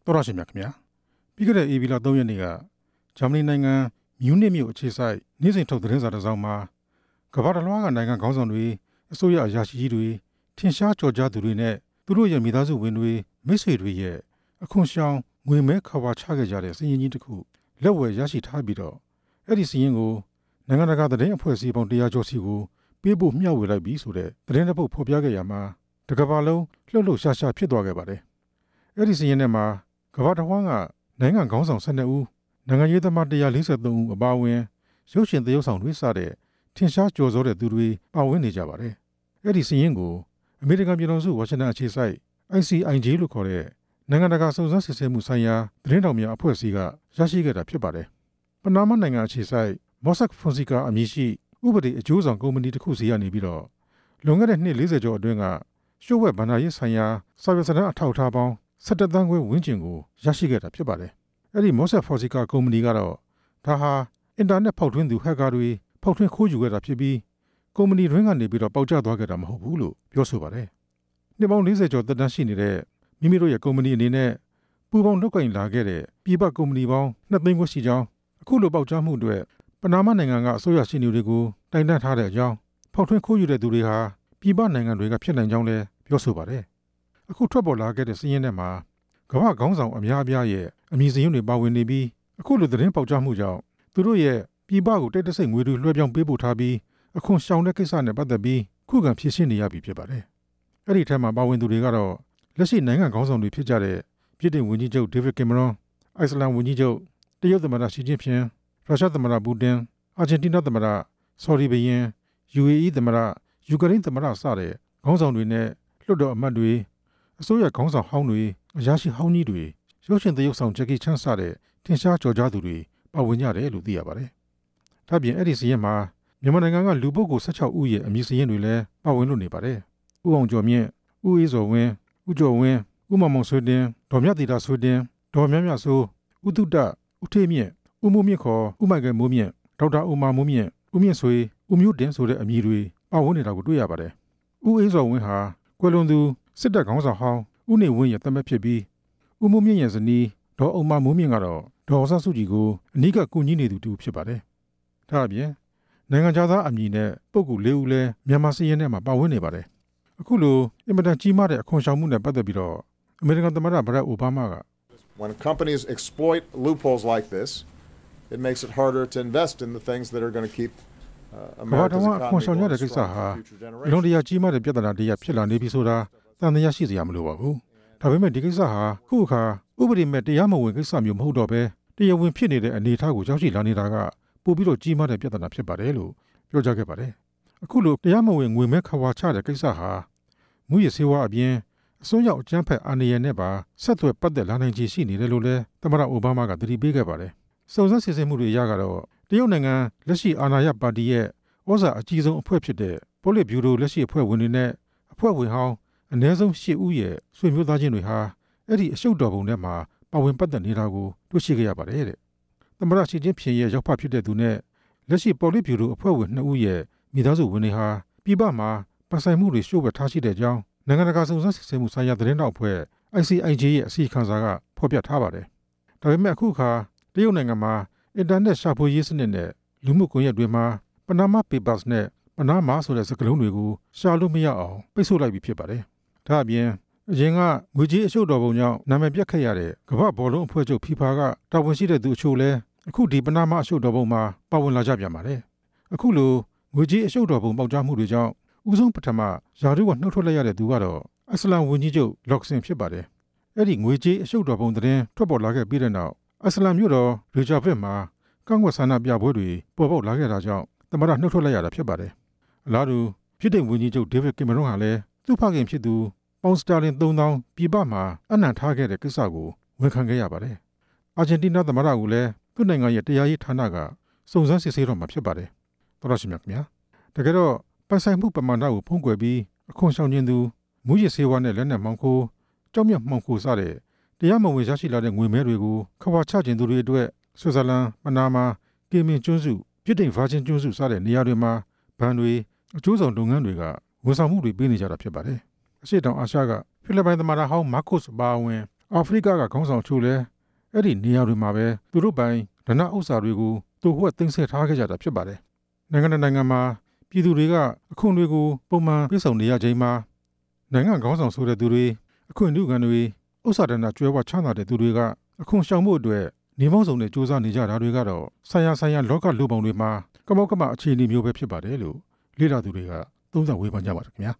တော်ရရှိမြခင်ဗျာပြီးခဲ့တဲ့ AB လ3 ရက်နေ့ကဂျာမနီနိုင်ငံမြူးနစ်မြို့အခြေစိုက်နေ့စဉ်ထုတ်သတင်းစာတစ်စောင်မှာကမ္ဘာတစ်လွှားကနိုင်ငံခေါင်းဆောင်တွေအစိုးရအရာရှိကြီးတွေထင်ရှားကြော်ကြားသူတွေနဲ့သူတို့ရဲ့မိသားစုဝင်တွေမိတ်ဆွေတွေရဲ့အခွန်ရှောင်ငွေမဲခဝါချခဲ့ကြတဲ့စီးရင်ကြီးတစ်ခုလက်ဝယ်ရရှိထားပြီးတော့အဲ့ဒီစီးရင်ကိုနိုင်ငံတကာသတင်းအဖွဲ့အစည်းပေါင်း100ကျော်စီကိုပေးဖို့မျှဝေလိုက်ပြီးဆိုတဲ့သတင်းတစ်ပုဒ်ဖော်ပြခဲ့ရမှာတစ်ကမ္ဘာလုံးလှုပ်လှုပ်ရှားရှားဖြစ်သွားခဲ့ပါတယ်အဲ့ဒီစီးရင်ထဲမှာကမ္ဘာတစ်ဝန်းကနိုင်ငံခေါင်းဆောင်12ဦးနိုင်ငံရေးသမား143ဦးအပါအဝင်ရုပ်ရှင်သရုပ်ဆောင်တွေစတဲ့ထင်ရှားကျော်စောတဲ့သူတွေပါဝင်နေကြပါတယ်အဲ့ဒီစီးရင်ကိုအမေရိကန်ပြည်ထောင်စုဝါရှင်တန်အခြေစိုက် ICIJ လို့ခေါ်တဲ့နိုင်ငံတကာစုံစမ်းစစ်ဆေးမှုဆိုင်ရာသတင်းတောင်များအဖွဲ့အစည်းကရရှိခဲ့တာဖြစ်ပါတယ်ပနာမနိုင်ငံအခြေစိုက် Mossack Fonseca အမည်ရှိဥပဒေအကျိုးဆောင်ကုမ္ပဏီတစ်ခုစီကနေပြီးတော့လွန်ခဲ့တဲ့နှစ်40ကျော်အတွင်းကရှုပ်ဝက်ဘဏ္ဍာရေးဆိုင်ရာစာရွက်စာတမ်းအထောက်အထားပေါင်း17 သန်းခွဲဝန်းကျင်ကိုရရှိခဲ့တာဖြစ်ပါတယ်အဲ့ဒီ Mossack Fonseca ကုမ္ပဏီကတော့ဒါဟာအင်တာနက်ဖောက်ထွင်းသူဟက်ကာတွေဖောက်ထွင်းခိုးယူခဲ့တာဖြစ်ပြီးကုမ္ပဏီတွင်းကနေပြီးတော့ပေါက်ကျသွားခဲ့တာမဟုတ်ဘူးလို့ပြောဆိုပါတယ်နှစ်ပေါင်း40ကျော်သက်တမ်းရှိနေတဲ့မိမိတို့ရဲ့ကုမ္ပဏီအနေနဲ့ပူးပေါင်းလုပ်ကိုင်လာခဲ့တဲ့ပြည်ပကုမ္ပဏီပေါင်း2 သိန်းခွဲရှိကြောင်းအခုလိုပေါက်ကျမှုအတွက်ပနာမနိုင်ငံကအစိုးရရှင်းနေတွေကိုတိုင်တန်းထားတဲ့အကြောင်းဖောက်ထွင်းခိုးယူတဲ့သူတွေဟာပြည်ပနိုင်ငံတွေကဖြစ်နိုင်ကြောင်းလည်းပြောဆိုပါတယ်အခုထွက်ပေါ်လာခဲ့တဲ့စီးရင်ထဲမှာကမ္ဘာခေါင်းဆောင်အများအပြားရဲ့အမည်စာရင်းတွေပါဝင်နေပြီးအခုလိုသတင်းပေါက်ကြားမှုကြောင့်သူတို့ရဲ့ပြည်ပကိုတိတ်တဆိတ်ငွေတွေလွှဲပြောင်းပေးပို့ထားပြီးအခွန်ရှောင်တဲ့ကိစ္စနဲ့ပတ်သက်ပြီးခုခံဖြေရှင်းနေရပြီဖြစ်ပါတယ်။အဲ့ဒီထဲမှာပါဝင်သူတွေကတော့လက်ရှိနိုင်ငံခေါင်းဆောင်တွေဖြစ်ကြတဲ့ပြည်ထောင်ဝန်ကြီးချုပ်ဒေးဗစ်ကင်မရွန်အိုက်စလန်ဝန်ကြီးချုပ်တရုတ်သမ္မတရှီကျင်းဖျင်ရုရှားသမ္မတပူတင်အာဂျင်တီးနားသမ္မတဆော်ဒီဘုရင် UAE သမ္မတယူကရိန်းသမ္မတစတဲ့ခေါင်းဆောင်တွေနဲ့လွှတ်တော်အမတ်တွေအစိုးရခေါင်းဆောင်ဟောင်းတွေအရာရှိဟောင်းကြီးတွေရုပ်ရှင်သရုပ်ဆောင်ဂျက်ကီချန်စတဲ့ထင်ရှားကျော်ကြားသူတွေပါဝင်ကြတယ်လို့သိရပါတယ်။ဒါ့ပြင်အဲ့ဒီစီးရင်မှာမြန်မာနိုင်ငံကလူပုဂ္ဂိုလ်16ဦးရဲ့အမည်စာရင်းတွေလည်းပါဝင်လို့နေပါတယ်။ဦးအောင်ကျော်မြင့်၊ဦးအေးစောဝင်း၊ဦးကျော်ဝင်း၊ဦးမောင်မောင်ဆွေတင်၊ဒေါ်မြသီတာဆွေတင်၊ဒေါ်မြမြစိုး၊ဦးတုတ၊ဦးထေးမြင့်၊ဦးမိုးမြင့်ခေါ်ဦးမိုက်ကယ်မိုးမြင့်၊ဒေါက်တာဦးမာမိုးမြင့်၊ဦးမြင့်ဆွေ၊ဦးမျိုးတင်ဆိုတဲ့အမည်တွေပါဝင်နေတာကိုတွေ့ရပါတယ်။ဦးအေးစောဝင်းဟာကွယ်လွန်သူစစ်တပ်ခေါင်းဆောင်ဟောင်းဦးနေဝင်းရဲ့သမက်ဖြစ်ပြီးဦးမိုးမြင့်ရဲ့ဇနီးဒေါ်အောင်မမိုးမြင့်ကတော့ဒေါ်အောင်ဆန်းစုကြည်ကိုအနီးကကူညီနေသူတူဖြစ်ပါတယ်။ဒါအပြင်နိုင်ငံသားအမည်နဲ့ပုဂ္ဂိုလ် 4 ဦးလည်းမြန်မာစီးရင်ထဲမှာပါဝင်နေပါတယ်။အခုလိုအင်မတန်ကြီးမားတဲ့အခွန်ရှောင်မှုနဲ့ပတ်သက်ပြီးတော့အမေရိကန်သမ္မတဘရက်အိုဘားမားက When companies exploit loopholes like this, it makes it harder to invest in the things that are going to keep America's economy going strong for future generations. လုံးတရားကြီးမားတဲ့ပြဿနာတရားဖြစ်လာနေပြီဆိုတာတန်တရားရှိစရာမလိုပါဘူး။ဒါပေမဲ့ဒီကိစ္စဟာခုအခါဥပဒေမဲ့တရားမဝင်ကိစ္စမျိုးမဟုတ်တော့ဘဲတရားဝင်ဖြစ်နေတဲ့အနေအထားကိုရောက်ရှိလာနေတာကပို့ပြီးတော့ကြီးမားတဲ့ပြဿနာဖြစ်ပါတယ်လို့ပြောကြားခဲ့ပါတယ်။အခုလိုတရားမဝင်ငွေမဲခဝါချတဲ့ကိစ္စဟာမူရစေဝါအပြင်အစွန်းရောက်အကြမ်းဖက်အာဏာရနဲ့ပါဆက်သွယ်ပတ်သက်လာနိုင်ခြေရှိနေတယ်လို့လည်းသမ္မတအိုဘားမားကသတိပေးခဲ့ပါတယ်။စုံစမ်းစစ်ဆေးမှုတွေအရကတော့တရုတ်နိုင်ငံလက်ရှိအာဏာရပါတီရဲ့ဩဇာအကြီးဆုံးအဖွဲ့ဖြစ်တဲ့ပိုလစ်ဗျူရိုလက်ရှိအဖွဲ့ဝင်တွေနဲ့အဖွဲ့ဝင်ဟောင်းအနည်းဆုံး10ဦးရဲ့ဆွေမျိုးသားချင်းတွေဟာအဲ့ဒီအရှုပ်တော်ပုံထဲမှာပါဝင်ပတ်သက်နေတာကိုတွေ့ရှိခဲ့ရပါတယ်တဲ့။သမ္မတရှီကျင်းဖျင်ရဲ့ရောက်ဖဖြစ်တဲ့သူနဲ့လက်ရှိပိုလစ်ဗျူရိုအဖွဲ့ဝင်2ဦးရဲ့မိသားစုဝင်တွေဟာပြည်ပမှာပိုင်ဆိုင်မှုတွေရှို့ဝှက်ထားရှိတဲ့အကြောင်းနိုင်ငံတကာစုံစမ်းစစ်ဆေးမှုဆိုင်ရာသတင်းတောက်အဖွဲ့ ICIJ ရဲ့အစီရင်ခံစာကဖော်ပြထားပါတယ်။ဒါပေမဲ့အခုအခါတရုတ်နိုင်ငံမှာအင်တာနက်ရှာဖွေရေးစနစ်နဲ့လူမှုကွန်ရက်တွေမှာ Panama Papers နဲ့ Panama ဆိုတဲ့စကားလုံးတွေကိုရှာလို့မရအောင်ပိတ်ဆို့လိုက်ပြီဖြစ်ပါတယ်။ဒါအပြင်အရင်ကငွေကြေးအရှုပ်တော်ပုံကြောင့်နာမည်ပြတ်ခဲ့ရတဲ့ကမ္ဘာဘောလုံးအဖွဲ့ချုပ် FIFA ကတာဝန်ရှိတဲ့သူအချို့လည်းအခုဒီ Panama အရှုပ်တော်ပုံမှာပါဝင်လာကြပြန်ပါတယ်။အခုလိုငွေကြေးအရှုပ်တော်ပုံပေါက်ကြားမှုတွေကြောင့်ဦးဆုံးပထမယာတုကနှုတ်ထွက်လိုက်ရတဲ့သူကတော့အစ္စလမ်ဝန်ကြီးချုပ်လော့ကဆင်ဖြစ်ပါတယ်။အဲ့ဒီငွေကြေးအရှုပ်တော်ပုံသတင်းထွက်ပေါ်လာခဲ့ပြီးတဲ့နောက်အစ္စလမ်မြို့တော်ရီဂျာဗစ်မှာကန့်ကွက်ဆန္ဒပြပွဲတွေပေါ်ပေါက်လာခဲ့တာကြောင့်သမ္မတနှုတ်ထွက်လိုက်ရတာဖြစ်ပါတယ်။အလားတူပြည်ထောင်ဝန်ကြီးချုပ်ဒေးဗစ်ကင်မရွန်ဟာလည်းသူ့ဖခင်ဖြစ်သူပေါင်စတာလင်3000ပြည်ပမှာအနံ့ထားခဲ့တဲ့ကိစ္စကိုဝန်ခံခဲ့ရပါတယ်။အာဂျင်တီးနားသမ္မတကလည်းသူ့နိုင်ငံရဲ့တရားရေးဌာနကစုံစမ်းစစ်ဆေးတော့မှာဖြစ်ပါတယ်။တော်တော်ရှင်များခင်ဗျာ။တကယ်တော့ပိုင်ဆိုင်မှုပမာဏကိုဖုံးကွယ်ပြီးအခွန်ရှောင်ခြင်းသူမူရစ်ဆေးဝါးနဲ့လက်နက်မှောင်ခိုကြောက်မြတ်မှောင်ခိုစတဲ့တရားမဝင်ရရှိလာတဲ့ငွေမဲတွေကိုခဝါချခြင်းသူတွေအတွက်ဆွစ်ဇာလန်ပနာမာကီမင်ကျွန်းစုပြည်တိန်ဗာဂျင်ကျွန်းစုစတဲ့နေရာတွေမှာဘဏ်တွေအကျိုးဆောင်လုပ်ငန်းတွေကဝန်ဆောင်မှုတွေပေးနေကြတာဖြစ်ပါတယ်။အရှေ့တောင်အာရှကဖိလစ်ပိုင်သမ္မတဟောင်းမာကို့စ်ဘာဝင်အာဖရိကကခေါင်းဆောင်ချို့လည်းအဲ့ဒီနေရာတွေမှာပဲသူတို့ပိုင်ဒဏဥစ္စာတွေကိုတူဝက်သိမ်းဆည်းထားခဲ့ကြတာဖြစ်ပါတယ်နိုင်ငံနိုင်ငံမှာပြည်သူတွေကအခွင့်အရေးကိုပုံမှန်ပြည့်စုံနေရချိန်မှာနိုင်ငံခေါင်းဆောင်ဆိုတဲ့သူတွေအခွင့်အရေးခံတွေဥစ္စာဒဏကျွဲဝချမ်းသာတဲ့သူတွေကအခွင့်ရှောင်မှုအတွက်နေမောင်းစုံနဲ့စူးစမ်းနေကြတာတွေကတော့ဆိုင်ရာလောကလူပုံတွေမှာကမောက်ကမအခြေအနေမျိုးပဲဖြစ်ပါတယ်လို့လေ့လာသူတွေကသုံးသပ်ဝေဖန်ကြပါတယ်ခင်ဗျာ